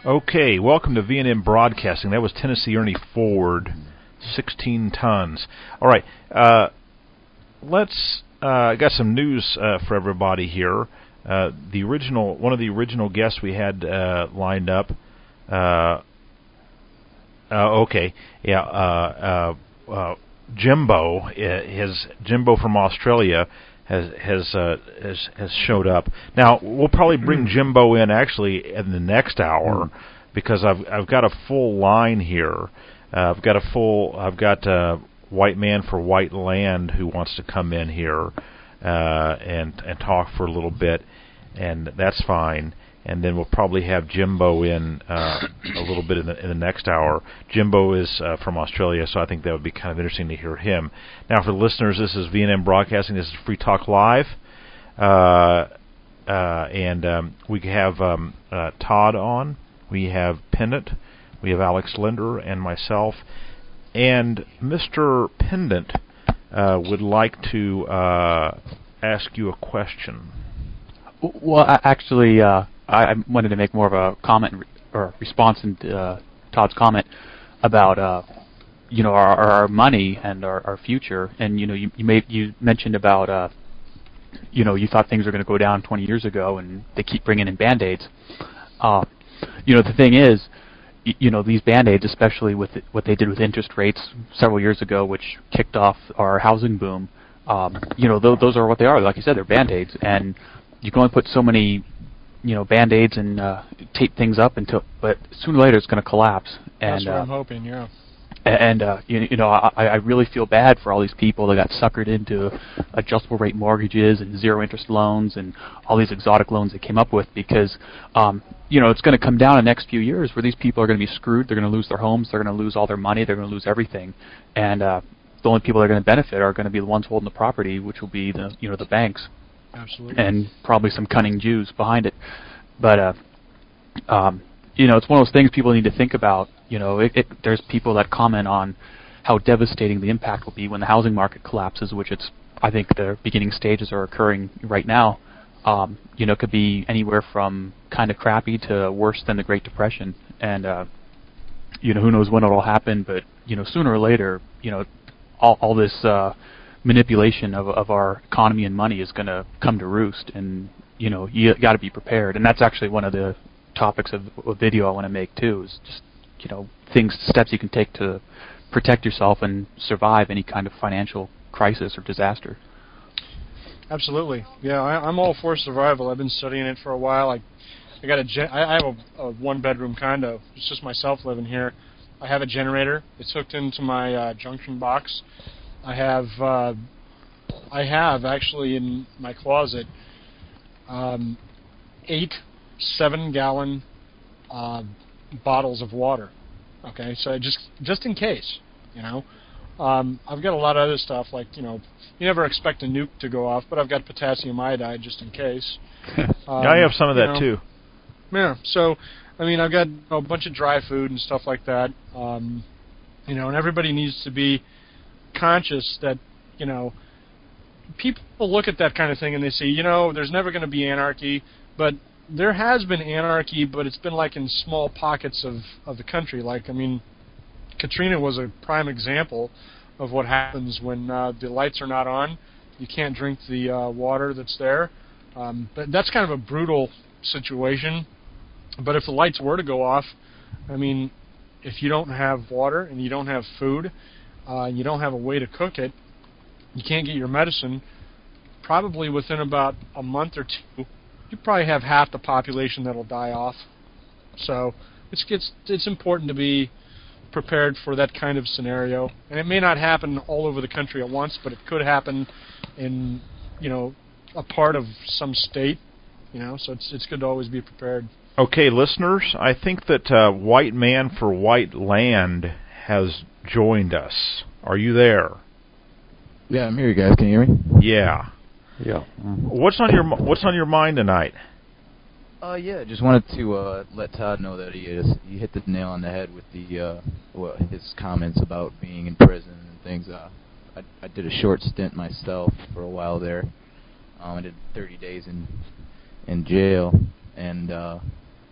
Okay, welcome to V&M Broadcasting. That was Tennessee Ernie Ford, 16 tons. All right, I got some news for everybody here. One of the original guests we had lined up. Jimbo, Jimbo from Australia has showed up. Now we'll probably bring Jimbo in actually in the next hour because I've got a full line here. I've got White Man for White Land who wants to come in here and talk for a little bit, and that's fine. And then we'll probably have Jimbo in a little bit in the next hour. Jimbo is from Australia, so I think that would be kind of interesting to hear him. Now, for the listeners, this is V&M Broadcasting. This is Free Talk Live. And we have Todd on. We have Pendant. We have Alex Linder and myself. And Mr. Pendant would like to ask you a question. Well, actually... I wanted to make more of a comment or response to Todd's comment about our money and our future. And you mentioned about you thought things were going to go down 20 years ago, and they keep bringing in band-aids. The thing is, these band-aids, especially with what they did with interest rates several years ago, which kicked off our housing boom. Those are what they are. Like you said, they're band-aids, and you can only put so many band-aids and tape things up but sooner or later it's going to collapse. And, that's what I'm hoping, yeah. And I really feel bad for all these people that got suckered into adjustable rate mortgages and zero interest loans and all these exotic loans they came up with because it's going to come down in the next few years where these people are going to be screwed. They're going to lose their homes. They're going to lose all their money. They're going to lose everything. And the only people that are going to benefit are going to be the ones holding the property, which will be the banks. Absolutely. And probably some cunning Jews behind it. But, it's one of those things people need to think about. There's people that comment on how devastating the impact will be when the housing market collapses, which I think the beginning stages are occurring right now. It could be anywhere from kind of crappy to worse than the Great Depression. And, who knows when it'll happen, but, sooner or later, all this manipulation of our economy and money is going to come to roost, and you got to be prepared. And that's actually one of the topics of a video I want to make too, is just steps you can take to protect yourself and survive any kind of financial crisis or disaster. Absolutely, yeah. I'm all for survival. I've been studying it for a while. I have a one-bedroom condo. It's just myself living here. I have a generator. It's hooked into my junction box. I have actually in my closet 8 7-gallon bottles of water. Okay, so just in case, I've got a lot of other stuff like you never expect a nuke to go off, but I've got potassium iodide just in case. I have some of that too. Yeah, so I've got a bunch of dry food and stuff like that. And everybody needs to be conscious that people look at that kind of thing and they say there's never going to be anarchy, but there has been anarchy, but it's been like in small pockets of the country. Katrina was a prime example of what happens when the lights are not on. You can't drink the water that's there, but that's kind of a brutal situation. But if the lights were to go off, if you don't have water and you don't have food, and you don't have a way to cook it, you can't get your medicine, probably within about a month or two, you probably have half the population that'll die off. So it's important to be prepared for that kind of scenario. And it may not happen all over the country at once, but it could happen in, a part of some state, so it's good to always be prepared. Okay, listeners, I think that White Man for White Land has joined us. Are you there? Yeah, I'm here, you guys. Can you hear me? Yeah. Yeah. What's on your mind tonight? Just wanted to let Todd know that he hit the nail on the head with his comments about being in prison and things. I did a short stint myself for a while there. I did 30 days in jail, and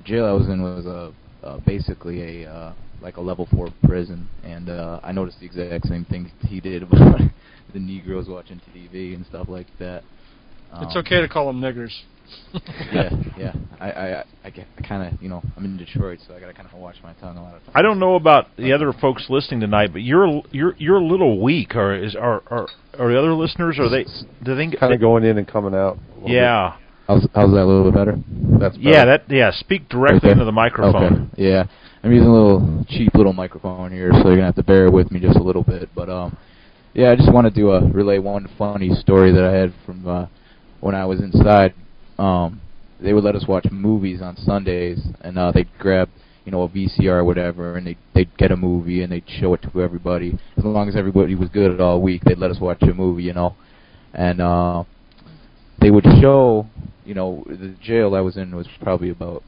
jail I was in was basically a like a level 4 prison, and I noticed the exact same thing he did about the Negroes watching TV and stuff like that. It's okay to call them niggers. yeah. I kind of, I'm in Detroit, so I got to kind of watch my tongue a lot of times. I don't know about the other folks listening tonight, but you're a little weak. Are the other listeners? Do they kind of going in and coming out? Yeah. Bit. How's that a little bit better? That's better. Speak directly into the microphone. Okay. Yeah, I'm using a little cheap little microphone here, so you're gonna have to bear with me just a little bit. But yeah, I just wanted to relay one funny story that I had from when I was inside. They would let us watch movies on Sundays, and they'd grab a VCR or whatever, and they'd get a movie and they'd show it to everybody. As long as everybody was good all week, they'd let us watch a movie, and they would show. The jail I was in was probably about.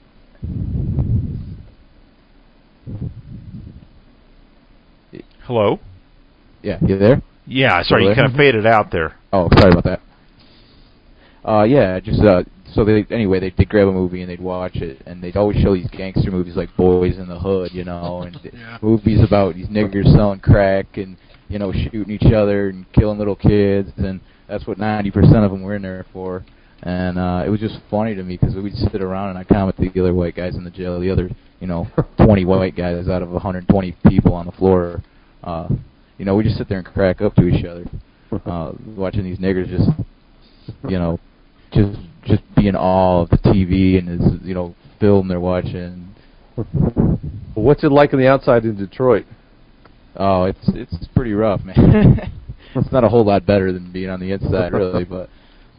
Hello? Yeah, you there? Yeah, sorry, you kind of faded out there. Oh, sorry about that. Yeah, just so they'd grab a movie and they'd watch it, and they'd always show these gangster movies like Boys in the Hood, and Yeah. movies about these niggers selling crack and shooting each other and killing little kids, and that's what 90% of them were in there for. And it was just funny to me because we'd sit around and I'd comment the other white guys in the jail, the other 20 white guys out of 120 people on the floor. We just sit there and crack up to each other, watching these niggers just be in awe of the TV and this film they're watching. What's it like on the outside in Detroit? Oh, it's pretty rough, man. It's not a whole lot better than being on the inside, really, but.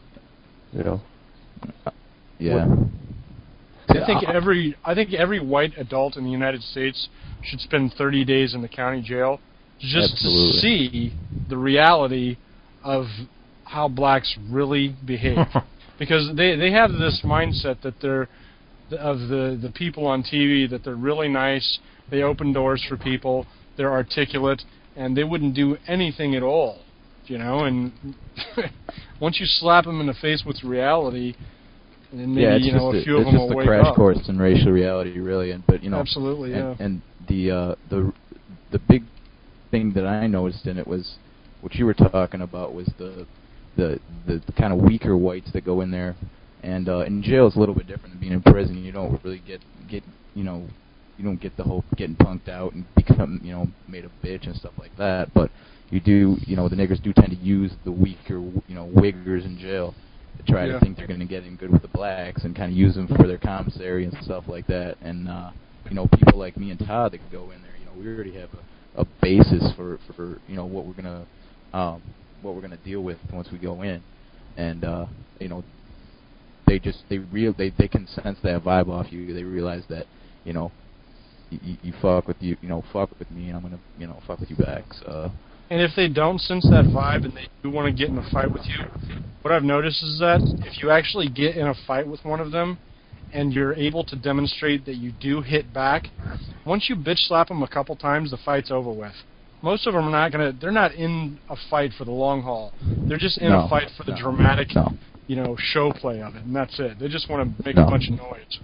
Yeah. I think every white adult in the United States should spend 30 days in the county jail just Absolutely. to see the reality of how blacks really behave. Because they have this mindset that they're of the people on TV, that they're really nice, they open doors for people, they're articulate, and they wouldn't do anything at all. And once you slap them in the face with reality, then maybe a few of them will wake up. It's just a crash course in racial reality, really. Absolutely, yeah. And the big thing that I noticed in it was what you were talking about was the kind of weaker whites that go in there, and in jail it's a little bit different than being in prison. You don't really get you don't get the whole getting punked out and become made a bitch and stuff like that, but. You do, the niggers do tend to use the weaker, wiggers in jail to try to think they're going to get in good with the blacks and kind of use them for their commissary and stuff like that. And, people like me and Todd that could go in there, we already have a basis for what we're going to deal with once we go in. And, they can sense that vibe off you. They realize that, you fuck with me and I'm going to, fuck with you back. So. And if they don't sense that vibe and they do want to get in a fight with you, what I've noticed is that if you actually get in a fight with one of them and you're able to demonstrate that you do hit back, once you bitch slap them a couple times, the fight's over with. Most of them are they're not in a fight for the long haul. They're just in a fight for the dramatic, show play of it, and that's it. They just want to make a bunch of noise.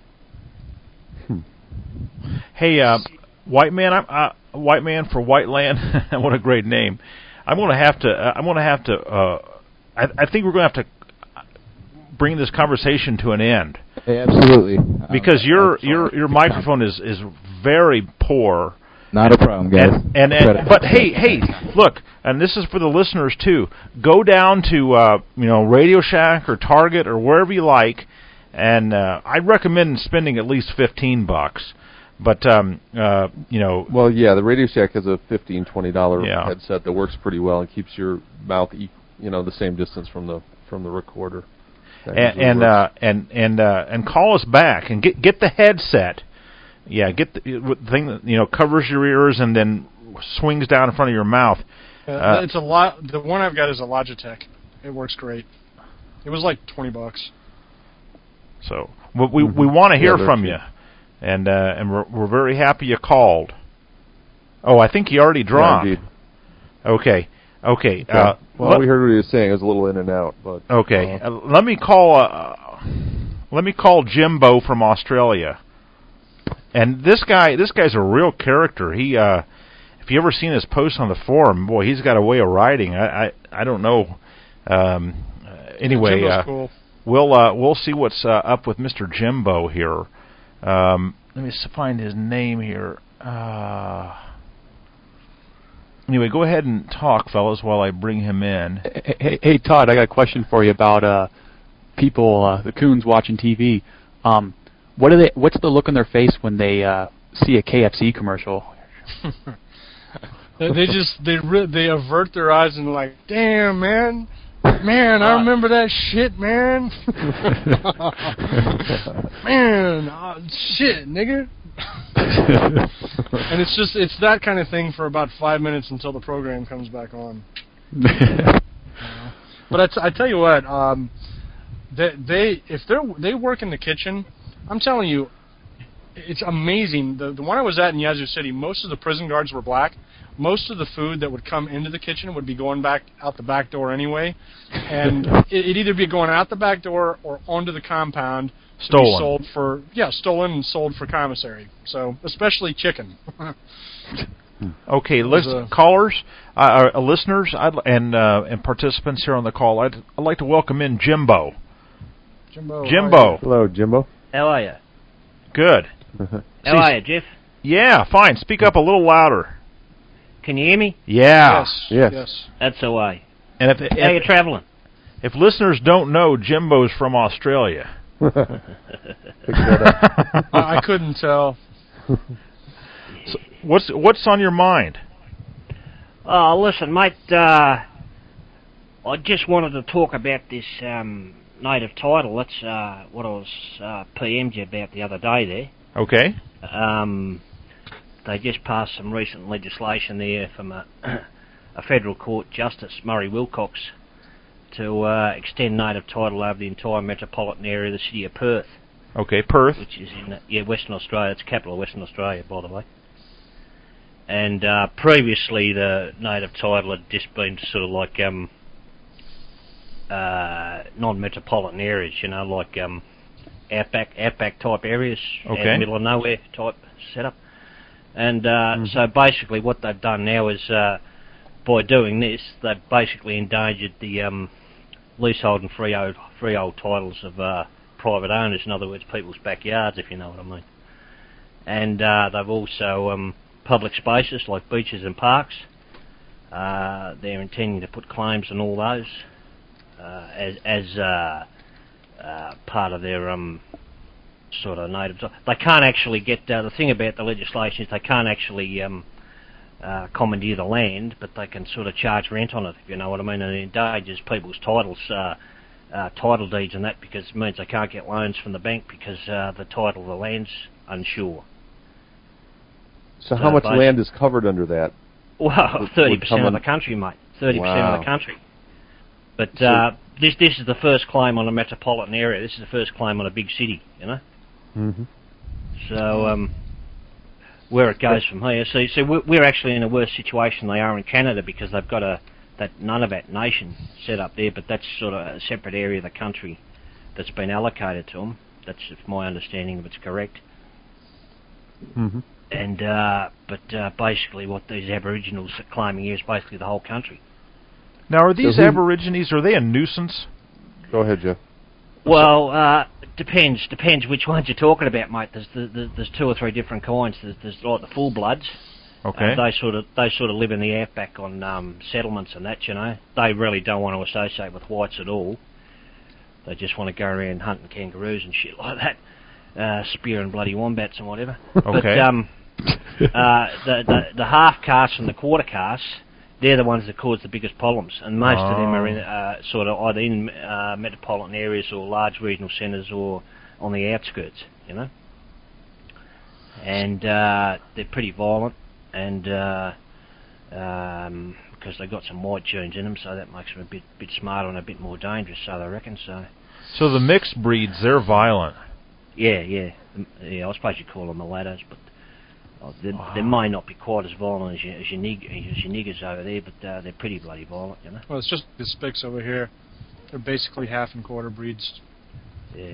Hey, White Man, White Man for White Land. What a great name! I think we're going to have to bring this conversation to an end. Hey, absolutely. Because your microphone is very poor. Not a problem, guys. But hey, look, and this is for the listeners too. Go down to Radio Shack or Target or wherever you like, and I'd recommend spending at least $15. But well, yeah, the Radio Shack has a $15-$20 headset that works pretty well and keeps your mouth, the same distance from the recorder. And call us back and get the headset. Yeah, get the thing that covers your ears and then swings down in front of your mouth. It's a lot. The one I've got is a Logitech. It works great. It was like $20. So we want to hear from you. And we're very happy you called. Oh, I think you already drawn. Yeah, indeed. Okay. Well, we heard what he was saying. It was a little in and out, but okay. Let me call Let me call Jimbo from Australia. And this guy's a real character. He, if you ever seen his posts on the forum, boy, he's got a way of writing. I don't know. Anyway, Jimbo's cool. We'll see what's up with Mr. Jimbo here. Let me find his name here. Anyway, go ahead and talk, fellas, while I bring him in. Hey, Todd, I got a question for you about people, the coons watching TV. What's the look on their face when they see a KFC commercial? they avert their eyes and like, damn, man, I remember that shit, man. Man, shit, nigga. And it's that kind of thing for about 5 minutes until the program comes back on. But I tell you what, if they work in the kitchen, I'm telling you, it's amazing. The one I was at in Yazoo City, most of the prison guards were black. Most of the food that would come into the kitchen would be going back out the back door anyway, and it'd either be going out the back door or onto the compound. Stolen. Stolen and sold for commissary. So, especially chicken. Okay, callers, listeners, and participants here on the call, I'd like to welcome in Jimbo. Jimbo. Hello, Jimbo. How are you? Good. How are you, Jeff? Yeah, fine. Speak up a little louder. Can you hear me? Yeah. Yes. That's the way. And how you traveling? If listeners don't know, Jimbo's from Australia. I couldn't tell. So what's on your mind? Listen, mate. I just wanted to talk about this native title. That's what I was PM'd you about the other day there. Okay. They just passed some recent legislation there from a federal court justice, Murray Wilcox, to extend native title over the entire metropolitan area of the city of Perth. Okay, Perth. Which is in Western Australia. It's the capital of Western Australia, by the way. And previously the native title had just been sort of like non-metropolitan areas, like outback type areas, okay. Middle of nowhere type setup. And so basically what they've done now is by doing this, they've basically endangered the leasehold and freehold titles of private owners, in other words, people's backyards, if you know what I mean. And they've also public spaces like beaches and parks. They're intending to put claims on all those as part of their sort of native. They can't actually get the thing about the legislation is they can't actually commandeer the land, but they can sort of charge rent on it, if you know what I mean, and it endangers people's titles, title deeds and that, because it means they can't get loans from the bank because the title of the land's unsure. So how much land is covered under that? Well, 30% of the country, mate. 30% of the country. But this is the first claim on a metropolitan area. This is the first claim on a big city, Mm-hmm. So where it goes from here. So we're actually in a worse situation they are in Canada because they've got that Nunavut nation set up there, but that's sort of a separate area of the country that's been allocated to them. That's if my understanding of it's correct. Mm-hmm. And but basically what these Aboriginals are claiming here is basically the whole country. Now, are these Aborigines, are they a nuisance? Go ahead, Jeff. Well, depends which ones you're talking about, mate. There's two or three different kinds. There's like the full bloods. Okay. They sort of live in the outback on settlements and that. They really don't want to associate with whites at all. They just want to go around hunting kangaroos and shit like that, spearing bloody wombats and whatever. Okay. But the half castes and the quarter castes, they're the ones that cause the biggest problems, and most of them are in sort of either in metropolitan areas or large regional centres or on the outskirts, And they're pretty violent, and because they've got some white genes in them, so that makes them a bit smarter and a bit more dangerous, so they reckon. So the mixed breeds, they're violent. Yeah. I suppose you call them mulattoes, but they may not be quite as violent as your niggers over there, but they're pretty bloody violent, Well, it's just the Spics over here. They're basically half and quarter breeds. Yeah.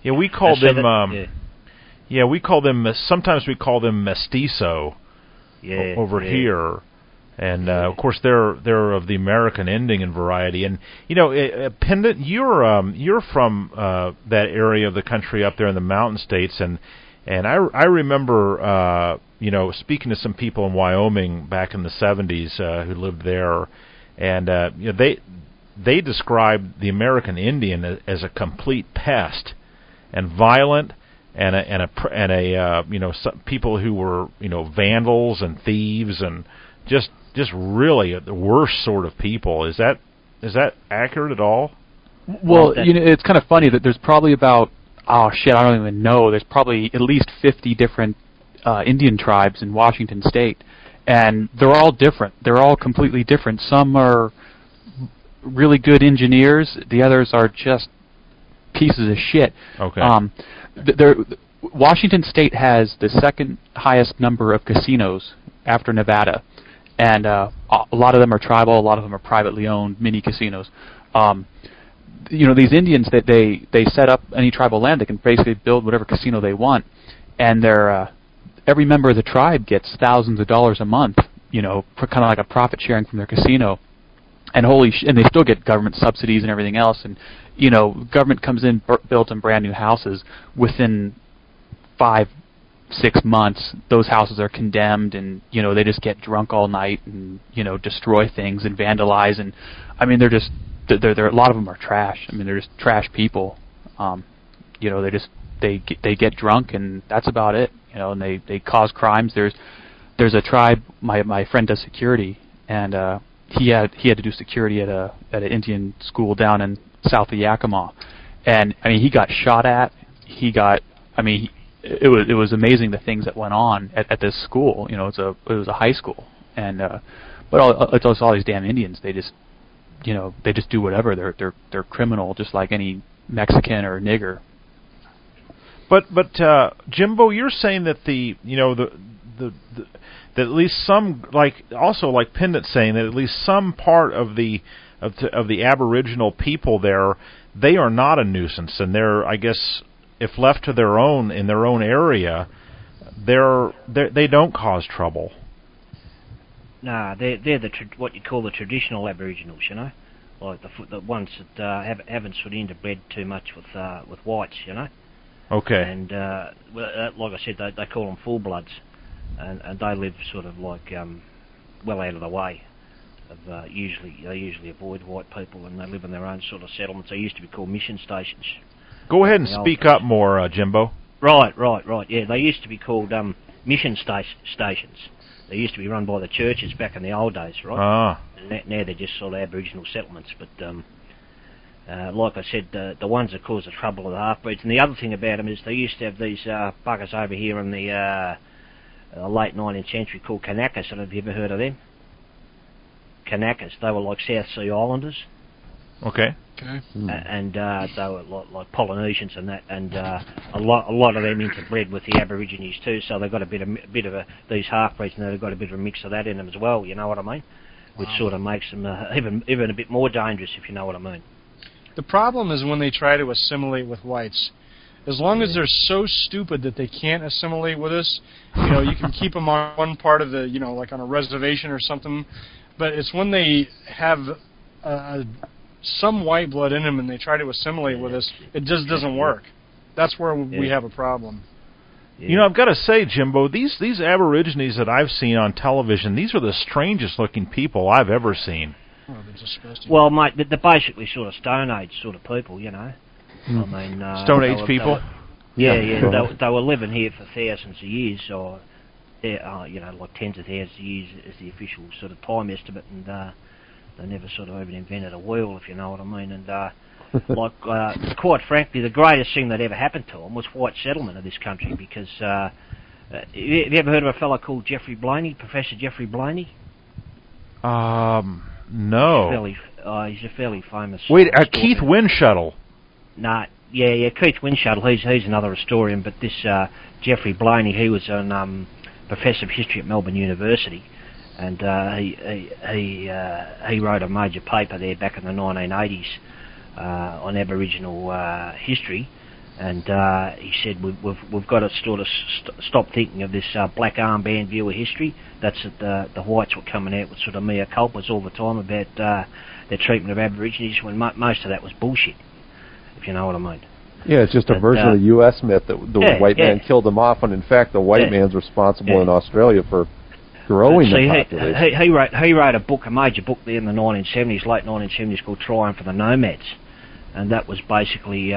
Yeah, we call them. Yeah, we call them. Sometimes we call them mestizo. Over here. And of course, they're of the American Indian variety. And Pendant, you're from that area of the country up there in the mountain states, and I remember speaking to some people in Wyoming back in the 70s who lived there, and they described the American Indian as a complete pest and violent, and some people who were vandals and thieves and just really the worst sort of people. Is that accurate at all? Well, it's kind of funny that there's probably about I don't even know. There's probably at least 50 different Indian tribes in Washington State, and they're all different. They're all completely different. Some are really good engineers. The others are just pieces of shit. Okay. Washington State has the second highest number of casinos after Nevada, and a lot of them are tribal. A lot of them are privately owned mini casinos. These Indians that they set up any tribal land, they can basically build whatever casino they want, and every member of the tribe gets thousands of dollars a month, for kind of like a profit sharing from their casino. And and they still get government subsidies and everything else. And government comes in, built them brand new houses. Within 5-6 months, those houses are condemned, and they just get drunk all night and destroy things and vandalize. And I mean, they're a lot of them are trash. I mean, they're just trash people. They get drunk, and that's about it. And they cause crimes. There's a tribe. My friend does security, and he had to do security at an Indian school down in south of Yakima, and I mean, he got shot at. It was amazing the things that went on at this school. It was a high school, and but it's all these damn Indians. They just do whatever. They're criminal, just like any Mexican or nigger. But Jimbo, you're saying that that at least some, like Pendant saying that at least some part of the Aboriginal people there, they are not a nuisance, and they're, I guess, if left to their own in their own area, they don't cause trouble. Nah, they're what you call the traditional Aboriginals, like the ones that haven't sort of interbred too much with whites, Okay. And like I said, they call them full bloods. And they live sort of like well out of the way of they usually avoid white people, and they live in their own sort of settlements. They used to be called mission stations. Go ahead and speak up more, Jimbo. Right. Yeah, they used to be called mission stations. They used to be run by the churches back in the old days, right? Ah. And now they're just sort of Aboriginal settlements. But like I said, the ones that cause the trouble are the half-breeds. And the other thing about them is they used to have these buggers over here in the late 19th century called Kanakas. Have you ever heard of them? Kanakas. They were like South Sea Islanders. Okay. And they were like Polynesians and that, and a lot of them interbred with the Aborigines too. So they've got a bit of these half-breeds, and they've got a bit of a mix of that in them as well. You know what I mean? Which sort of makes them even a bit more dangerous, if you know what I mean. The problem is when they try to assimilate with whites. As long as they're so stupid that they can't assimilate with us, you can keep them on one part of the, like on a reservation or something. But it's when they have some white blood in them and they try to assimilate with us, it just doesn't work. That's where we have a problem. Yeah. I've got to say, Jimbo, these Aborigines that I've seen on television, these are the strangest looking people I've ever seen. Oh, they're just supposed to. Well, mate, they're basically sort of Stone Age sort of people, I mean, Stone Age people? They were living here for thousands of years, or like tens of thousands of years is the official sort of time estimate, and they never sort of even invented a wheel, if you know what I mean. And quite frankly, the greatest thing that ever happened to them was white settlement of this country, because have you ever heard of a fellow called Jeffrey Blaney, Professor Jeffrey Blaney? No. He's a fairly famous. Wait, Keith Windshuttle. Nah, yeah, Keith Windshuttle. He's another historian, but this Jeffrey Blaney, he was an professor of history at Melbourne University, and he wrote a major paper there back in the 1980s on Aboriginal history, And he said we've got to sort of stop thinking of this black armband view of history. That's that the whites were coming out with sort of mea culpas all the time about their treatment of Aborigines, when most of that was bullshit, if you know what I mean. Yeah, it's just a version of the U.S. myth that the white man killed them off, when in fact the white man's responsible in Australia for growing the population. He wrote a major book there in the 1970s, late 1970s, called Triumph of the Nomads, and that was basically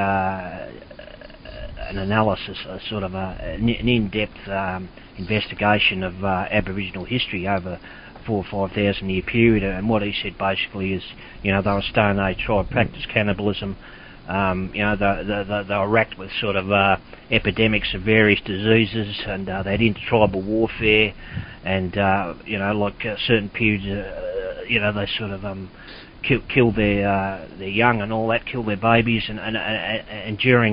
an analysis, sort of an in-depth investigation of Aboriginal history over 4,000 or 5,000 year period. And what he said basically is, they were a Stone Age tribe, practiced cannibalism. They were racked with sort of epidemics of various diseases, and they had intertribal warfare, and certain periods, they sort of kill their young and all that, kill their babies, and during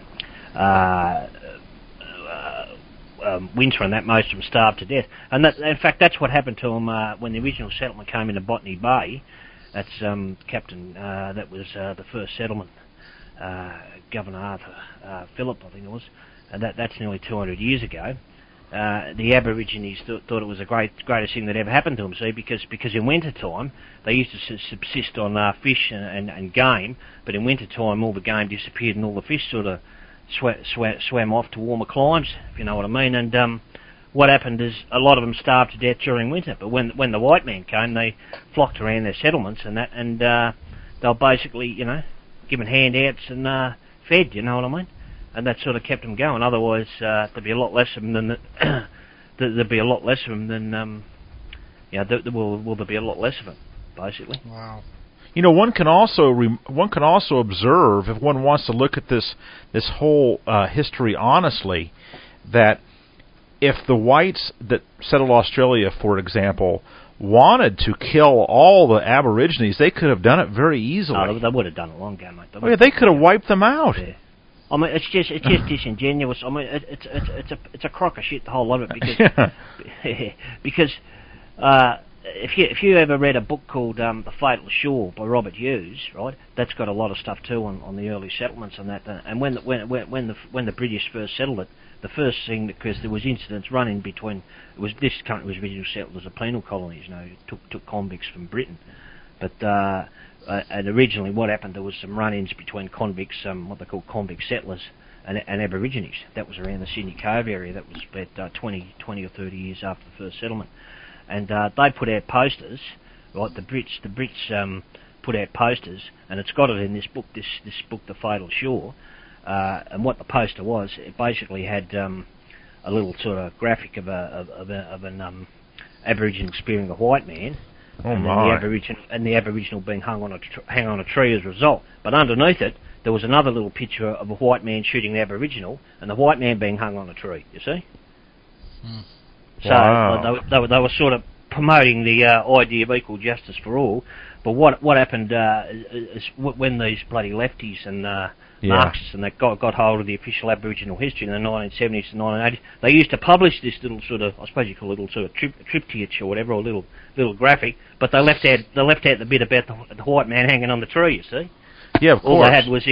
winter and that, most of them starved to death. And in fact, that's what happened to them when the original settlement came into Botany Bay. That's Captain, that was the first settlement, Governor Arthur Phillip, I think it was, and that's nearly 200 years ago. The Aborigines thought it was the greatest thing that ever happened to them, see, because in winter time they used to subsist on fish and game, but in winter time all the game disappeared and all the fish sort of swam off to warmer climes, if you know what I mean. And what happened is a lot of them starved to death during winter, but when the white man came, they flocked around their settlements and that, and they were basically, given handouts and fed, you know what I mean. And that sort of kept them going. Otherwise, there'd be a lot less of them than there'd be a lot less of them than there'll be a lot less of them, basically. Wow. One can also observe, if one wants to look at this whole history honestly, that if the whites that settled Australia, for example, wanted to kill all the Aborigines, they could have done it very easily. Oh, they would have done it long ago, They mate. could have wiped them out. Yeah. I mean, it's just disingenuous. I mean, it's a crock of shit, the whole lot of it, because if you ever read a book called The Fatal Shore by Robert Hughes, right? That's got a lot of stuff too on the early settlements and that. And when the British first settled it, the first thing, because there was incidents running between, this country was originally settled as a penal colony, took convicts from Britain, but and originally what happened, there was some run-ins between convicts, what they call convict settlers, and Aborigines. That was around the Sydney Cove area. That was about 20 or 30 years after the first settlement. And they put out posters, right? The Brits put out posters, and it's got it in this book, this book, The Fatal Shore. And what the poster was, it basically had a little sort of graphic of an Aboriginal spearing a white man, and the Aboriginal being hung on a tree as a result. But underneath it, there was another little picture of a white man shooting the Aboriginal, and the white man being hung on a tree. You see? So they were sort of promoting the idea of equal justice for all. But what happened is when these bloody lefties and Marxists and that got hold of the official Aboriginal history in the 1970s and 1980s, they used to publish this little sort of, I suppose you call it a little sort of triptych or whatever, or little graphic, but they left out the bit about the white man hanging on the tree. You see? Yeah, of course. All they had was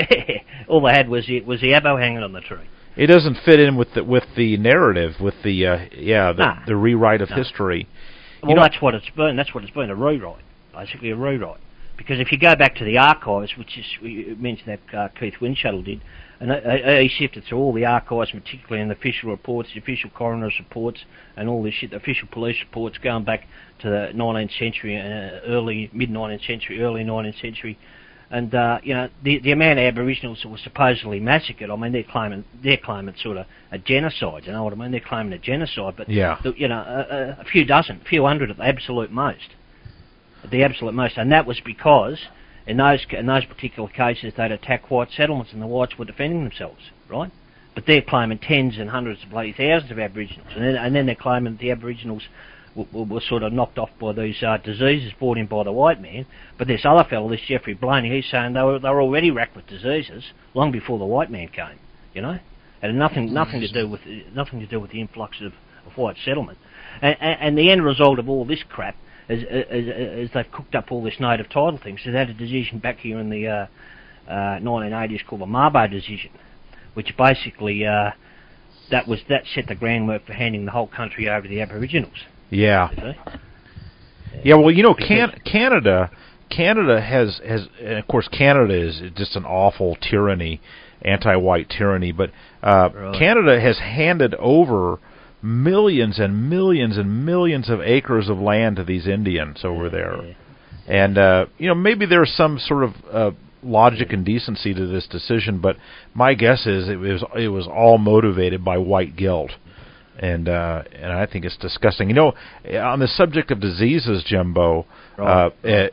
the Abo hanging on the tree. It doesn't fit in with the narrative, with the rewrite of history. Well, that's what it's been. That's what it's been, a rewrite, basically a rewrite. Because if you go back to the archives, which is, you mentioned that Keith Windshuttle did, and he sifted through all the archives, particularly in the official reports, the official coroner's reports, and all this shit, the official police reports going back to the 19th century, mid-19th century, early 19th century. And the amount of Aboriginals that were supposedly massacred, I mean, they're claiming sort of a genocide. You know what I mean? They're claiming a genocide, but a few hundred at the absolute most. And that was because in those particular cases they'd attack white settlements and the whites were defending themselves, right? But they're claiming tens and hundreds of bloody thousands of Aboriginals, and then they're claiming that the Aboriginals were sort of knocked off by these diseases brought in by the white man. But this other fellow, this Jeffrey Blaney, he's saying they were already racked with diseases long before the white man came. And nothing to do with the influx of white settlement. And the end result of all this crap is they've cooked up all this native title thing. So they had a decision back here in the 1980s called the Mabo decision. which basically that set the groundwork for handing the whole country over to the Aboriginals. Yeah. Yeah. Well, Canada has, and of course, Canada is just an awful tyranny, anti-white tyranny. But Canada has handed over millions and millions and millions of acres of land to these Indians over there. And maybe there's some sort of logic and decency to this decision, but my guess is it was all motivated by white guilt, and I think it's disgusting. On the subject of diseases, Jimbo, one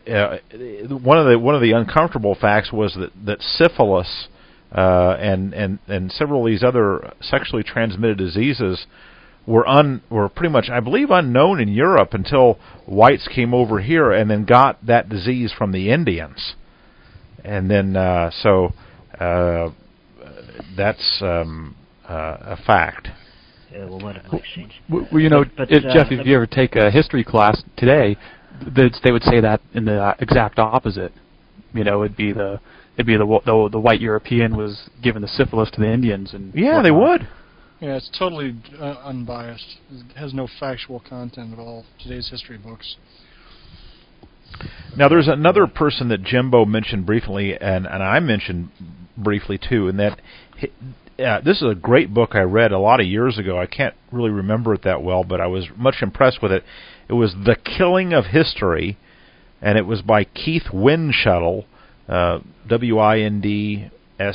of the uncomfortable facts was that syphilis and several of these other sexually transmitted diseases were pretty much, I believe, unknown in Europe until whites came over here and then got that disease from the Indians. And then, that's a fact. Yeah, well, that makes sense. Well, Jeff, if you ever take a history class today, they would say that in the exact opposite. It'd be the white European was given the syphilis to the Indians, and yeah, they would. Yeah, it's totally unbiased. It has no factual content at all. Today's history books. Now, there's another person that Jimbo mentioned briefly, and I mentioned briefly too, and that this is a great book I read a lot of years ago. I can't really remember it that well, but I was much impressed with it. It was The Killing of History, and it was by Keith Windschuttle, Windshuttle,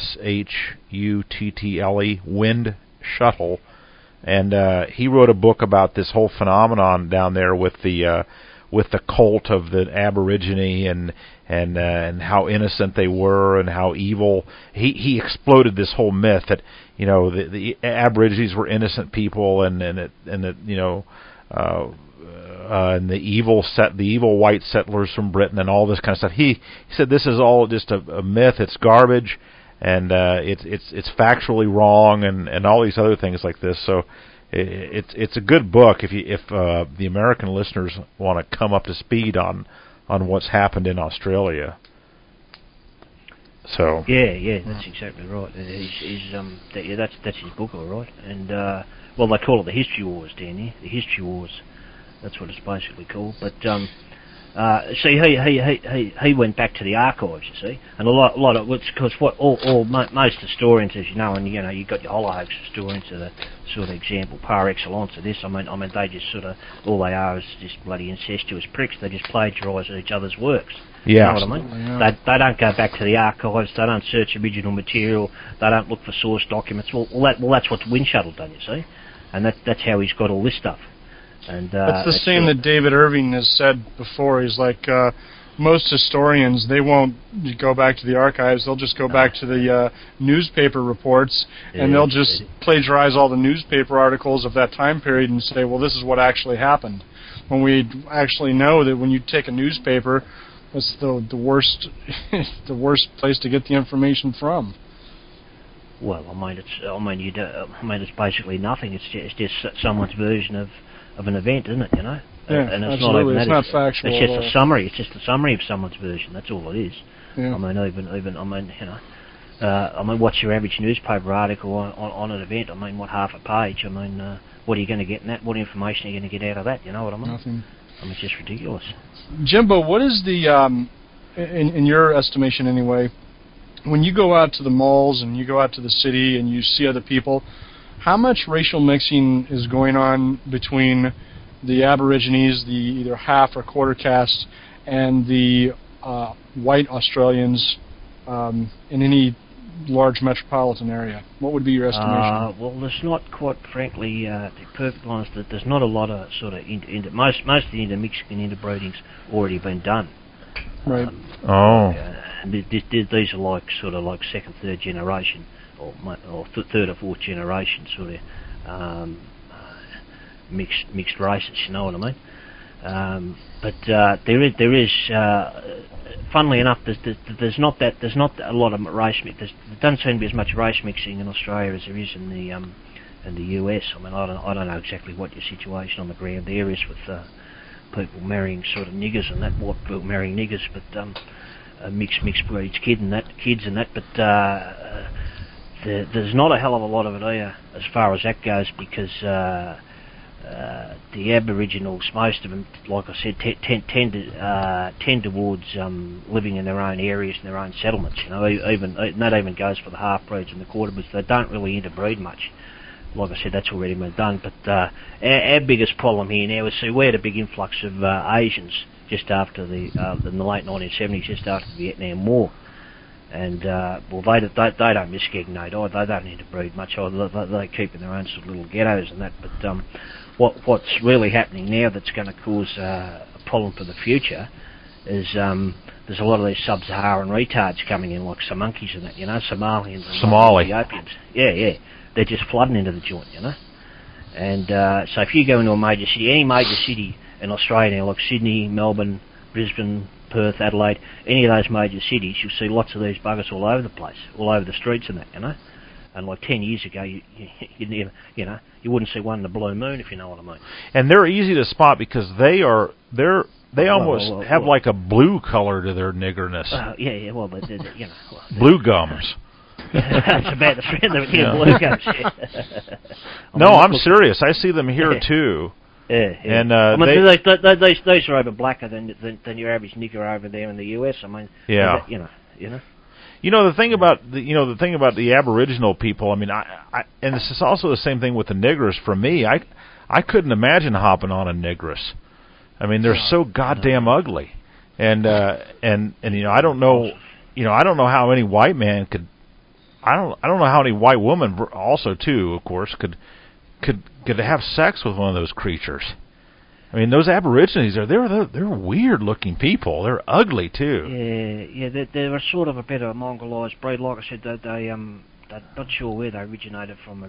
Windshuttle, and he wrote a book about this whole phenomenon down there with the cult of the Aborigine and how innocent they were and how evil. He exploded this whole myth that the Aborigines were innocent people and the evil white settlers from Britain and all this kind of stuff. He said this is all just a myth. It's garbage, and it's factually wrong and all these other things like this. So it's a good book if the American listeners want to come up to speed on what's happened in Australia. So yeah, that's exactly right. That's his book, all right. And well, they call it the History Wars down here. The History Wars. That's what it's basically called. But see, he went back to the archives, you see, and a lot of because most historians, as you know, and you got your hollow hoax historians are the sort of example par excellence of this. I mean, they just sort of all they are is just bloody incestuous pricks. They just plagiarise each other's works. Yeah. You know what I mean? Yeah. They don't go back to the archives. They don't search original material. They don't look for source documents. Well, that's what Windshuttle done, you see, and that's how he's got all this stuff. And that's the same that David Irving has said before. He's like, most historians, they won't go back to the archives. They'll just go back to the newspaper reports, and they'll just plagiarize all the newspaper articles of that time period and say, well, this is what actually happened. When we actually know that when you take a newspaper, that's the worst the worst place to get the information from. Well, it's basically nothing. It's just someone's version of an event, isn't it? Yeah, and it's absolutely. It's not factual. It's just a summary. It's just a summary of someone's version. That's all it is. Yeah. What's your average newspaper article on an event? What, half a page? What are you going to get in that? What information are you going to get out of that? You know what I mean? Nothing. It's just ridiculous. Jimbo, what is the, in your estimation anyway, when you go out to the malls and you go out to the city and you see other people, how much racial mixing is going on between the Aborigines, the either half or quarter caste, and the white Australians in any large metropolitan area? What would be your estimation? Well, there's not, quite frankly, to be perfectly honest, that there's not a lot of sort of most of the intermixing and interbreeding's already been done. Right. These are like second, third generation, or third or fourth generation sort of mixed races. You know what I mean? But there is funnily enough, there's not a lot of race mix. There doesn't seem to be as much race mixing in Australia as there is in the US. I don't know exactly what your situation on the ground there is with people marrying sort of niggers and that, white people marrying niggers, but mixed breeds kids and that. But there's not a hell of a lot of it here as far as that goes, because the Aboriginals, most of them, like I said, tend towards living in their own areas and their own settlements. You know, and that even goes for the half-breeds and the quarter-breeds. They don't really interbreed much. Like I said, that's already been done. But our biggest problem here now is, we had a big influx of Asians just after in the late 1970s, just after the Vietnam War. And well, they don't miscegenate either. They don't interbreed much. They keep in their own sort of little ghettos and that. But what's really happening now that's going to cause a problem for the future is there's a lot of these sub-Saharan retards coming in, like some monkeys and that, you know, Somalians and Ethiopians. Yeah. They're just flooding into the joint, you know. And so if you go into a major city, any major city in Australia now, like Sydney, Melbourne, Brisbane, Perth, Adelaide, any of those major cities, you'll see lots of these buggers all over the place, all over the streets and that, you know. And like 10 years ago, you never, you know, you wouldn't see one in the blue moon, if you know what I mean. And they're easy to spot because they almost have like a blue color to their niggerness. Yeah. Well, but you know, blue gums. That's about the friend of blue gums. Yeah. No, I'm serious. I see them here too. Yeah. And I mean, these are over blacker than your average nigger over there in the US. I mean, yeah. You know. You know, the thing about the Aboriginal people, I mean, I and this is also the same thing with the niggers. For me, I couldn't imagine hopping on a negress. I mean, they're so goddamn ugly, and you know, I don't know how any white man could, I don't know how any white woman also too, of course, could have sex with one of those creatures. I mean, those Aborigines they're weird looking people. They're ugly too. Yeah. They're sort of a bit of a Mongolized breed. Like I said, they're not sure where they originated from.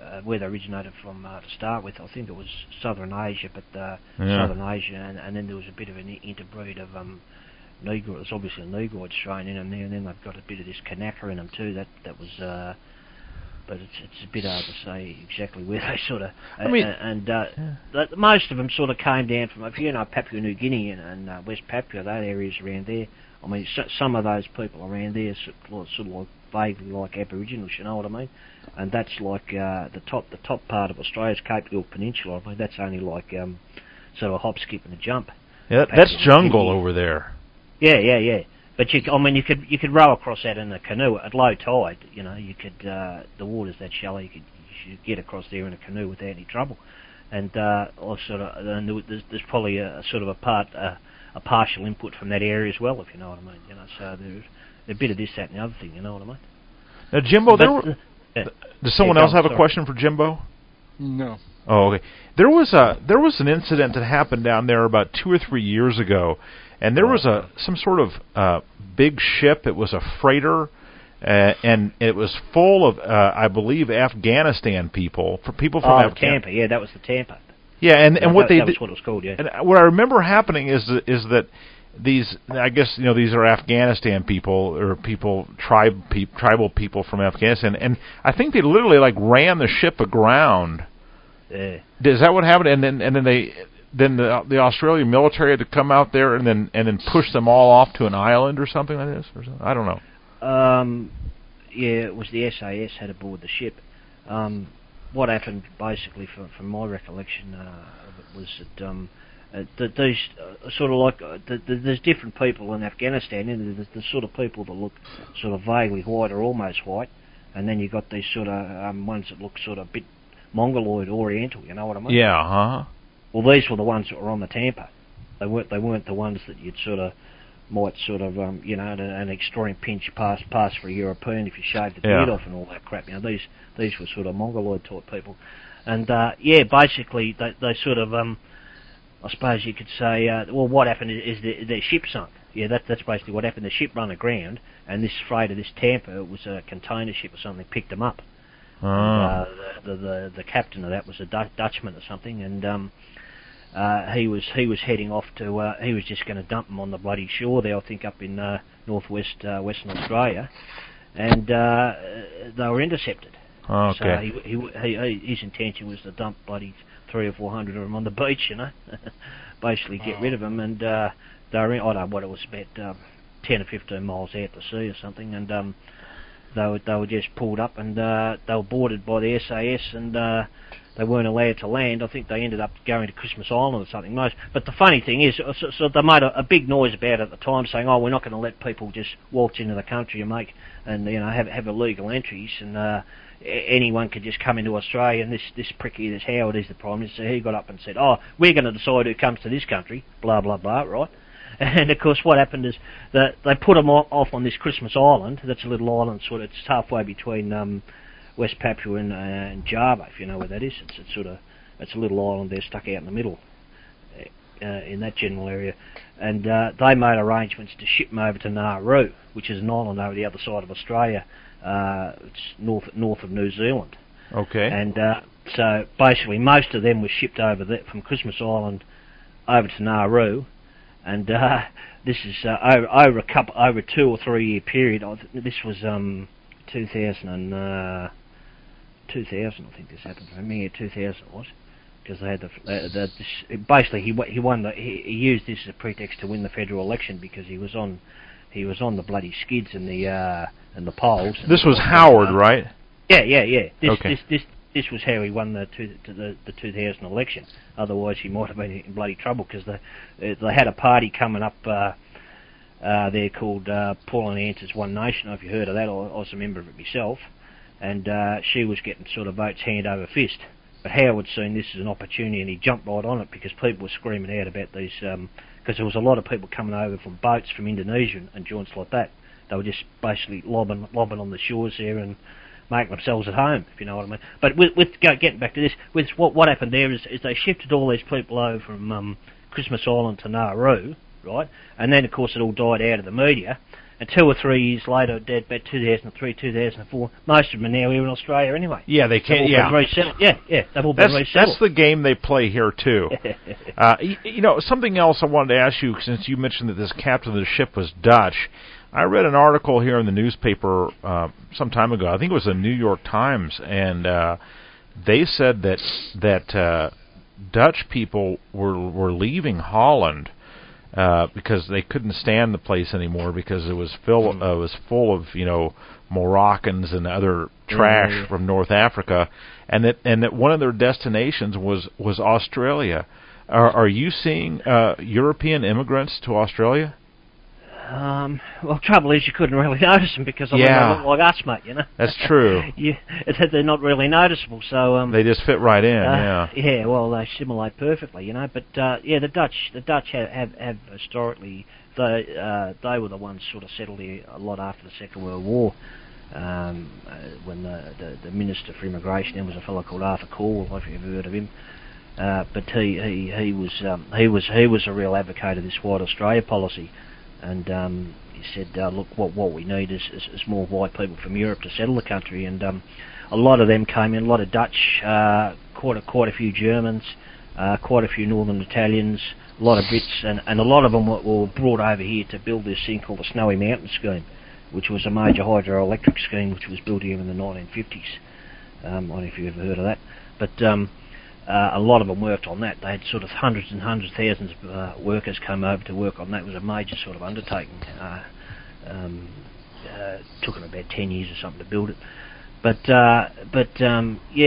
To start with. I think it was Southern Asia, but Southern Asia, and then there was a bit of an interbreed of Negroid. There's obviously a Negroid strain in them there, and then they've got a bit of this Kanaka in them too. That was. But it's a bit hard to say exactly where they sort of... most of them sort of came down from, if you know, Papua New Guinea and West Papua, that areas around there. I mean, some of those people around there sort of like vaguely like Aboriginals, you know what I mean? And that's like the top part of Australia's Cape York Peninsula. I mean, that's only like sort of a hop, skip and a jump. Yeah, that's jungle over there. Yeah. But you could row across that in a canoe at low tide. You know, you could the water's that shallow. You could get across there in a canoe without any trouble. And there's probably a sort of a partial input from that area as well, if you know what I mean. You know, so there's a bit of this, that, and the other thing. You know what I mean? Now, Jimbo, does someone else have a question for Jimbo? No. Oh, okay. There was an incident that happened down there about 2 or 3 years ago. And there was some sort of big ship. It was a freighter, and it was full of, I believe, Afghanistan people. People from Afghanistan. Tampa. Yeah, that was the Tampa. Yeah, and what they that was what it was called. Yeah. And what I remember happening is that these, I guess, you know, these are Afghanistan people or tribal people from Afghanistan, and I think they literally like ran the ship aground. Yeah. Is that what happened? And then the Australian military had to come out there and then push them all off to an island or something like this, or something? I don't know. Yeah, it was the SAS had aboard the ship. What happened, basically, from my recollection of it, was that these sort of like there's different people in Afghanistan. And there's the sort of people that look sort of vaguely white or almost white, and then you got these sort of ones that look sort of a bit Mongoloid, Oriental. You know what I mean? Yeah. Well, these were the ones that were on the Tampa. They weren't the ones that you'd might you know, at an extreme pinch pass for a European if you shaved the beard off and all that crap. You know, these were sort of Mongoloid type people, and basically they sort of I suppose you could say well, what happened is the ship sunk. Yeah, that's basically what happened. The ship ran aground, and this freighter, this Tampa, it was a container ship or something, picked them up. And, the captain of that was a Dutchman or something, and he was heading off to he was just going to dump them on the bloody shore there, I think up in northwest Western Australia, and they were intercepted. Okay. So his intention was to dump bloody 300 or 400 of them on the beach, you know, basically get rid of them, and they were in, I don't know what it was, about 10 or 15 miles out to sea or something, and they were just pulled up and they were boarded by the SAS and they weren't allowed to land. I think they ended up going to Christmas Island or something. But the funny thing is, so they made a big noise about it at the time, saying, "Oh, we're not going to let people just waltz into the country and have illegal entries, and anyone could just come into Australia." And this pricky, this Howard, is the Prime Minister. He got up and said, "Oh, we're going to decide who comes to this country." Blah blah blah. Right. And of course, what happened is that they put them off on this Christmas Island. That's a little island, sort of. It's halfway between West Papua and Java, if you know where that is. It's a little island there stuck out in the middle, in that general area. And they made arrangements to ship them over to Nauru, which is an island over the other side of Australia. It's north of New Zealand. Okay. And so basically, most of them were shipped over there from Christmas Island over to Nauru. And this is over a 2 or 3 year period. This was 2000, I think this happened for me. 2000 it was, because they had basically he won he used this as a pretext to win the federal election, because he was on the bloody skids and the polls. This was Howard, right? Yeah. Okay. This was how he won the 2000 election. Otherwise, he might have been in bloody trouble, because they had a party coming up there called Paul and Answer's One Nation. I don't know if you heard of that. I was a member of it myself, and she was getting sort of votes hand over fist. But Howard seen this as an opportunity, and he jumped right on it, because people were screaming out about these, because there was a lot of people coming over from boats from Indonesia and joints like that. They were just basically lobbing on the shores there and making themselves at home, if you know what I mean. But getting back to this, with what happened there is they shifted all these people over from Christmas Island to Nauru, right? And then, of course, it all died out of the media. And 2 or 3 years later, about 2003, 2004, most of them are now here in Australia anyway. Yeah, they can't. Yeah, they've all been resettled. That's the game they play here too. Something else I wanted to ask you, since you mentioned that this captain of the ship was Dutch. I read an article here in the newspaper some time ago. I think it was the New York Times, and they said that Dutch people were leaving Holland because they couldn't stand the place anymore, because it was full of Moroccans and other trash from North Africa, and that one of their destinations was Australia. Are you seeing European immigrants to Australia? Well, trouble is you couldn't really notice them, because they look like us, mate. That's true. They're not really noticeable, so they just fit right in. Yeah, well, they assimilate perfectly, But the Dutch have historically, they were the ones sort of settled here a lot after the Second World War. When the Minister for Immigration there was a fellow called Arthur Corwell, if you've ever heard of him. But he was a real advocate of this White Australia policy. And he said, look, what we need is more white people from Europe to settle the country. And a lot of them came in, a lot of Dutch, quite a few Germans, quite a few Northern Italians, a lot of Brits, and a lot of them were brought over here to build this thing called the Snowy Mountain Scheme, which was a major hydroelectric scheme which was built here in the 1950s. I don't know if you've ever heard of that. But a lot of them worked on that. They had sort of hundreds and hundreds, thousands of workers come over to work on that. It was a major sort of undertaking. Took them about 10 years or something to build it. But I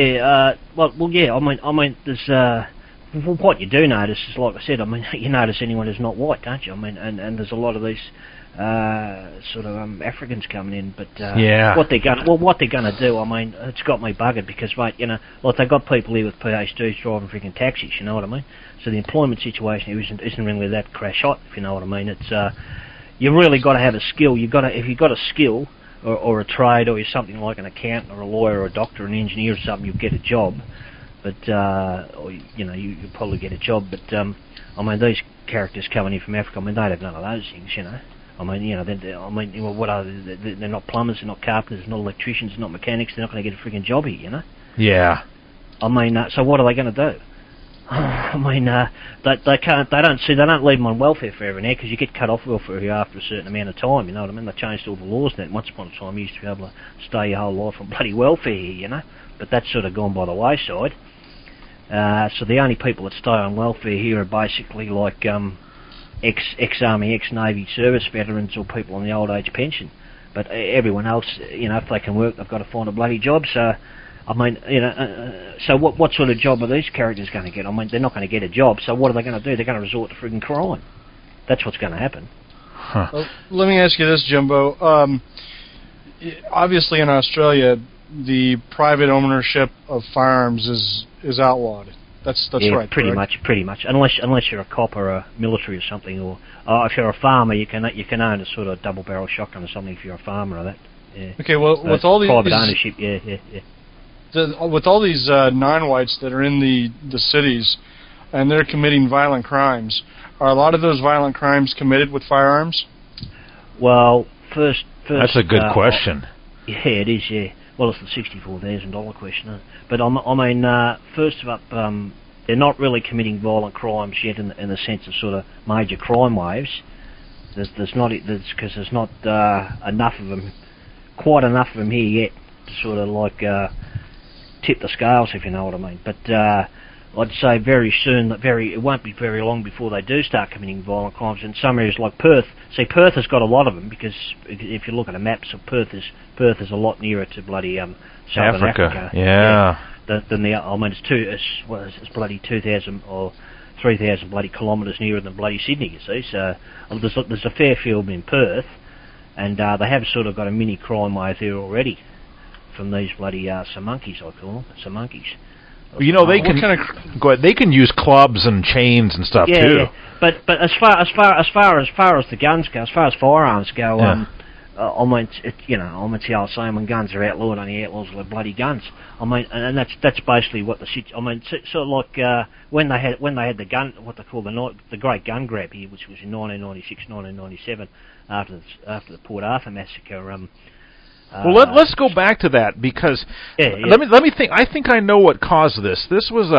mean, there's what you do notice is, like I said, I mean, you notice anyone who's not white, don't you? I mean, and there's a lot of these sort of Africans coming in, but what they're gonna do, I mean, it's got me buggered, because like they've got people here with PhDs driving freaking taxis, you know what I mean? So the employment situation here isn't really that crash hot, if you know what I mean. It's you really got to have a skill. If you've got a skill or a trade, or you're something like an accountant or a lawyer or a doctor or an engineer or something, you'll get a job. But or you'll probably get a job. But I mean, these characters coming in from Africa, I mean, they have none of those things, I mean, what are they? They're not plumbers, they're not carpenters, they're not electricians, they're not mechanics. They're not going to get a freaking job here, Yeah. I mean, so what are they going to do? I mean, they can't. They don't leave them on welfare forever now, because you get cut off welfare here after a certain amount of time. You know what I mean? They changed all the laws now. Once upon a time, you used to be able to stay your whole life on bloody welfare here, But that's sort of gone by the wayside. So the only people that stay on welfare here are basically like ex-army, ex-navy service veterans, or people on the old age pension. But everyone else, if they can work, they've got to find a bloody job. So, I mean, so what sort of job are these characters going to get? I mean, they're not going to get a job. So what are they going to do? They're going to resort to frigging crime. That's what's going to happen. Huh. Well, let me ask you this, Jimbo. Obviously, in Australia, the private ownership of firearms is outlawed. That's right. Pretty much. Unless you're a cop or a military or something, or if you're a farmer, you can own a sort of double barrel shotgun or something if you're a farmer or that. Yeah. Okay, well, so with all these private ownership, with all these non-whites that are in the cities, and they're committing violent crimes, are a lot of those violent crimes committed with firearms? Well, first. That's a good question. Yeah, it is. Yeah. Well, it's the $64,000 question. But I mean, first up, they're not really committing violent crimes yet in the sense of sort of major crime waves. There's not enough of them, quite enough of them here yet to sort of like tip the scales, if you know what I mean. But I'd say very soon, it won't be very long before they do start committing violent crimes. In some areas like Perth, Perth has got a lot of them because if you look at the maps of Perth is a lot nearer to bloody Southern Africa. Yeah. Than it's bloody 2,000 or 3,000 bloody kilometres nearer than bloody Sydney. You see, so there's a fair field in Perth, and they have sort of got a mini crime wave there already from these bloody some monkeys, I call them, some monkeys. Well, they can they can use clubs and chains and stuff too. Yeah. But as far as the guns go, as far as firearms go, I mean, it's the old saying, when guns are outlawed, only outlaws with bloody guns. I mean, and that's basically what the situation. I mean, sort of like when they had the gun, what they call the Great Gun Grab here, which was in 1996, 1997, after the Port Arthur massacre. Well, let's go back to that because let me think. I think I know what caused this. This was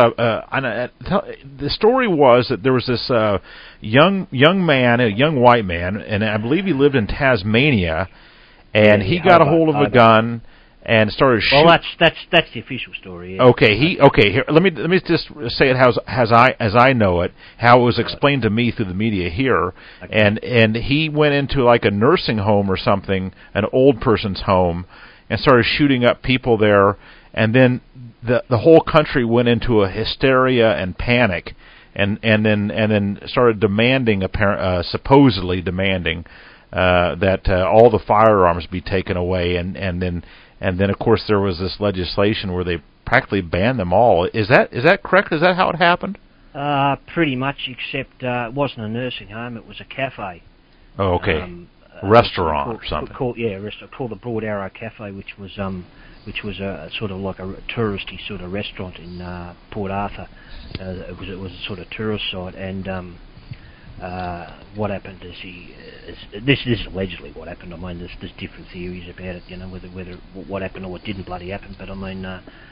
the story was that there was this young white man, and I believe he lived in Tasmania, and he got a hold of a gun and started shooting. Well, that's the official story. Yeah. Okay, here. Let me just say it as I know it, how it was explained to me through the media here. Okay. And he went into like a nursing home or something, an old person's home, and started shooting up people there. And then the whole country went into a hysteria and panic, and then started demanding, supposedly demanding that all the firearms be taken away, and then, of course, there was this legislation where they practically banned them all. Is that correct? Is that how it happened? Pretty much, except it wasn't a nursing home; it was a cafe. Oh, okay. Restaurant or something. Called the Broad Arrow Cafe, which was a sort of like a touristy sort of restaurant in Port Arthur. It was a sort of tourist site, and what happened is this is allegedly what happened. I mean, there's different theories about it, whether what happened or what didn't bloody happen. But I mean,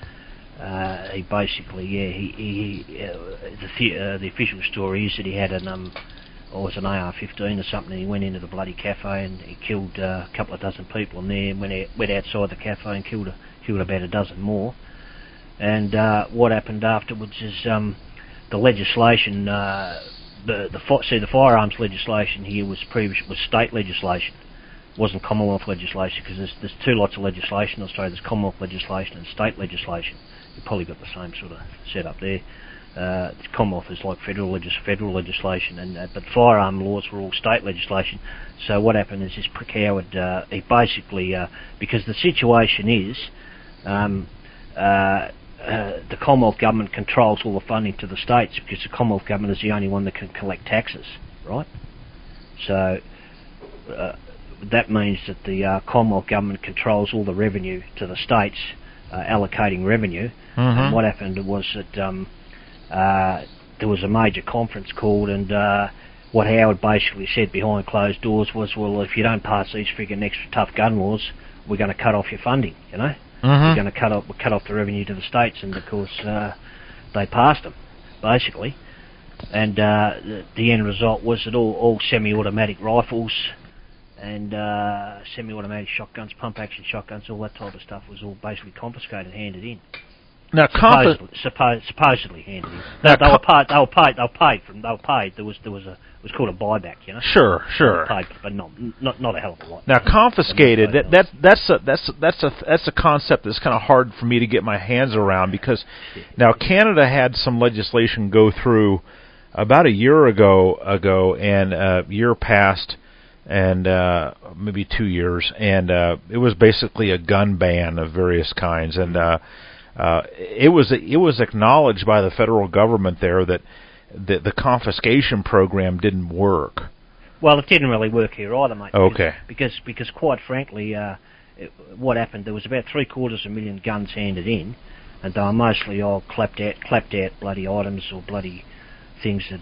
he basically, the official story is that he had an AR-15 or something. And he went into the bloody cafe and he killed a couple of dozen people in there. And went outside the cafe and killed about a dozen more. And what happened afterwards is the legislation. The firearms legislation here was state legislation. It wasn't Commonwealth legislation, because there's two lots of legislation in Australia. There's Commonwealth legislation and state legislation. You've probably got the same sort of setup there. Commonwealth is like federal legislation, but firearm laws were all state legislation. So what happened is this prick Howard, he basically, because the situation is, the Commonwealth government controls all the funding to the states, because the Commonwealth government is the only one that can collect taxes, right? So that means that the Commonwealth government controls all the revenue to the states, allocating revenue. Mm-hmm. And what happened was that there was a major conference called, and what Howard basically said behind closed doors was, well, if you don't pass these friggin' extra tough gun laws, we're going to cut off your funding, Mm-hmm. We're going to cut off the revenue to the states, and of course they passed them, basically. And the end result was that all semi-automatic rifles and semi-automatic shotguns, pump-action shotguns, all that type of stuff was all basically confiscated, handed in. Now, supposedly handed in. They were paid. There was It was called a buyback, you know. Sure. Paid, but not a hell of a lot. Now, confiscated. That's a concept that's kind of hard for me to get my hands around, because now Canada had some legislation go through about a year ago, and a year passed, and maybe 2 years, and it was basically a gun ban of various kinds, and it was acknowledged by the federal government there that the confiscation program didn't work. Well, it didn't really work here either, mate. Okay. Because quite frankly, what happened, there was about 750,000 guns handed in, and they were mostly all clapped out bloody items or bloody things that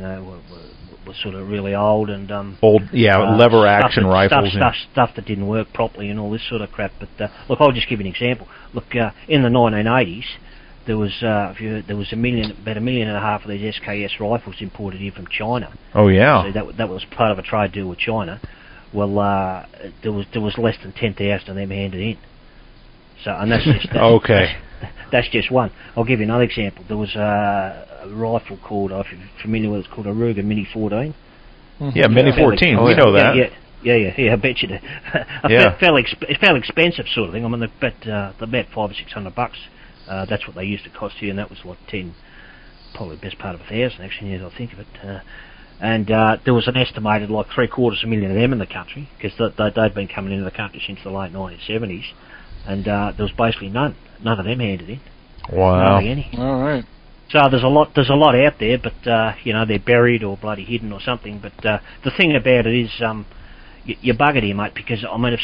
were sort of really old and lever action rifles, stuff that didn't work properly and all this sort of crap. But look, I'll just give you an example. Look, in the 1980s, there was about 1.5 million of these SKS rifles imported here from China. Oh yeah. So that was part of a trade deal with China. Well, there was less than 10,000 of them handed in. So, and that's just okay. That's just one. I'll give you another example. There was a rifle called, if you're familiar with it, it's called a Ruger Mini 14. Mm-hmm. Yeah, Mini 14. We know that. Yeah. I bet you. It's fairly expensive sort of thing. I mean, they're about $500 or $600. That's what they used to cost here, and that was like probably the best part of 1,000 actually. As I think of it. And there was an estimated like 750,000 of them in the country, because they'd been coming into the country since the late 1970s, and there was basically none of them handed in. Wow. Hardly any. All right. So there's a lot out there, but they're buried or bloody hidden or something. But the thing about it is, you bugger here, mate, because I mean,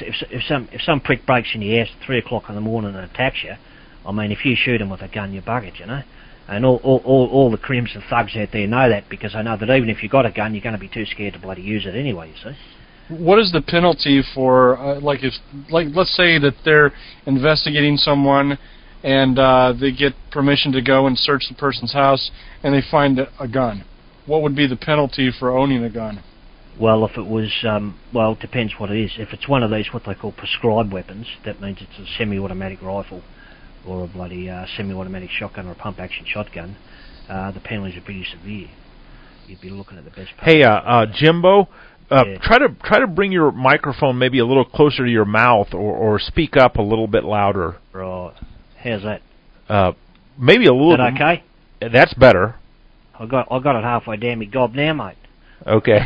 if some prick breaks in your house at 3 o'clock in the morning and attacks you, I mean, if you shoot him with a gun, you're buggered, you know. And all the crims and thugs out there know that, because they know that even if you got a gun, you're going to be too scared to bloody use it anyway. You see. What is the penalty for let's say that they're investigating someone and they get permission to go and search the person's house and they find a gun? What would be the penalty for owning a gun? Well, if it was, it depends what it is. If it's one of these what they call prescribed weapons, that means it's a semi-automatic rifle or a bloody semi-automatic shotgun or a pump-action shotgun. The penalties are pretty severe. You'd be looking at the best part. Hey, Jimbo, try to bring your microphone maybe a little closer to your mouth, or speak up a little bit louder. Right. How's that? Maybe a little. Is that okay? That's better. I got it halfway down my gob now, mate. Okay.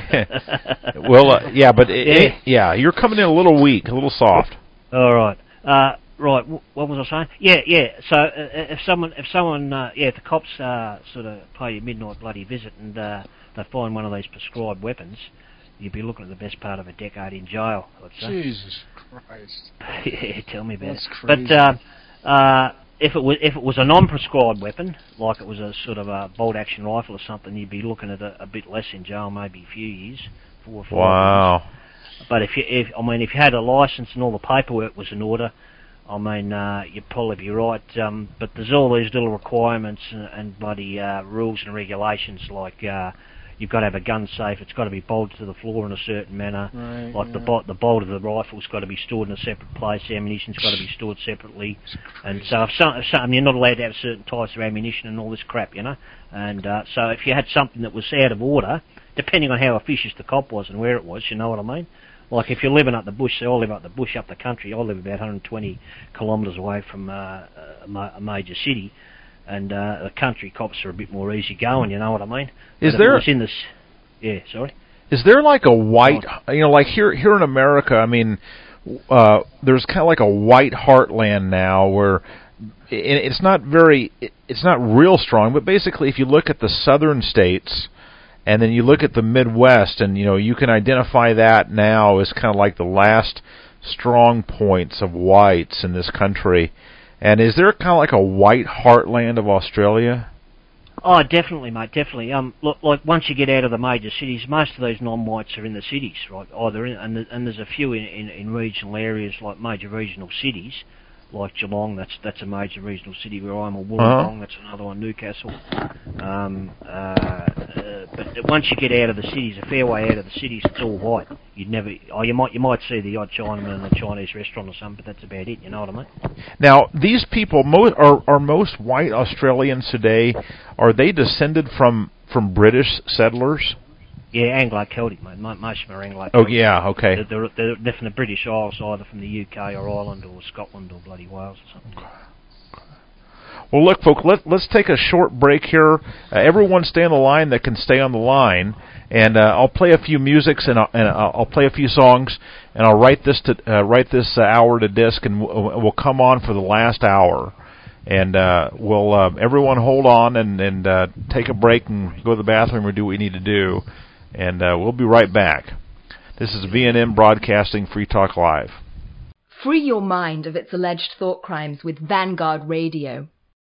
Well, you're coming in a little weak, a little soft. All right. Right. What was I saying? Yeah. So if the cops sort of pay you a midnight bloody visit and they find one of these prescribed weapons, you'd be looking at the best part of a decade in jail, I'd say. Jesus Christ. Yeah, tell me about That's it. Crazy. But if it was a non-prescribed weapon, like it was a sort of a bolt-action rifle or something, you'd be looking at a bit less in jail, maybe a few years, 4 or 5 Wow. years. But if you had a license and all the paperwork was in order, I mean, you'd probably be right. But there's all these little requirements and bloody rules and regulations, like you've got to have a gun safe. It's got to be bolted to the floor in a certain manner. Right, like the bolt of the rifle's got to be stored in a separate place. The ammunition's got to be stored separately. And so if you're not allowed to have certain types of ammunition and all this crap, you know. And so if you had something that was out of order, depending on how officious the cop was and where it was, you know what I mean? Like if you're living up the bush, they all live up the bush, up the country. I live about 120 kilometres away from a major city, and the country cops are a bit more easygoing. You know what I mean? Is there? Is there like a white? Like here in America, I mean, there's kind of like a white heartland now where it's not real strong, but basically, if you look at the southern states. And then you look at the Midwest, and you can identify that now as kind of like the last strong points of whites in this country. And is there kind of like a white heartland of Australia? Oh, definitely, mate, definitely. Look, like once you get out of the major cities, most of those non-whites are in the cities, right? And there's a few in regional areas, like major regional cities. Like Geelong, that's a major regional city where I'm, or Wollongong, that's another one, Newcastle. But once you get out of the cities, a fair way out of the cities, it's all white. You might see the odd Chinaman in a Chinese restaurant or something, but that's about it. You know what I mean? Now, these people, are most white Australians today, are they descended from British settlers? Yeah, Anglo-Celtic, mate. Most of them are Anglo-Celtic. Oh, yeah, okay. They're from the British Isles, either from the UK or Ireland or Scotland or bloody Wales or something. Well, look, folks, let's take a short break here. Everyone stay on the line that can stay on the line, and I'll play a few musics and I'll play a few songs, and I'll write this hour to disc, and we'll come on for the last hour. And we'll everyone hold on and take a break and go to the bathroom or do what we need to do, and we'll be right back. This is VNM Broadcasting Free Talk Live. Free your mind of its alleged thought crimes with Vanguard Radio.